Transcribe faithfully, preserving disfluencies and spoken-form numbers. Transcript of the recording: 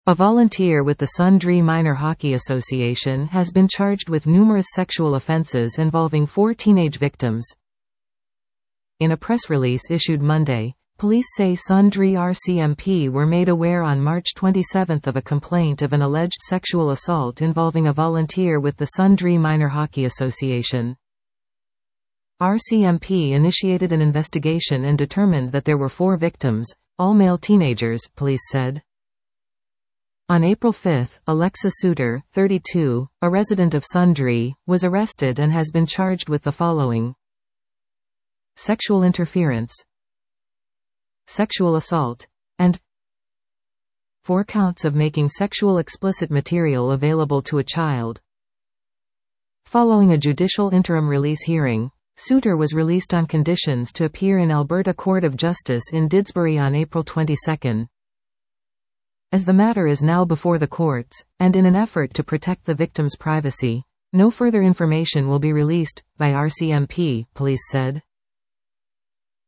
A volunteer with the Sundre Minor Hockey Association has been charged with numerous sexual offences involving four teenage victims. In a press release issued Monday, police say Sundre R C M P were made aware on March twenty-seventh of a complaint of an alleged sexual assault involving a volunteer with the Sundre Minor Hockey Association. R C M P initiated an investigation and determined that there were four victims, all male teenagers, police said. On April fifth, Alexa Suter, thirty-two, a resident of Sundre, was arrested and has been charged with the following: sexual interference, sexual assault, and four counts of making sexual explicit material available to a child. Following a judicial interim release hearing, Suter was released on conditions to appear in Alberta Court of Justice in Didsbury on April twenty-second. As the matter is now before the courts, and in an effort to protect the victim's privacy, no further information will be released by R C M P, police said.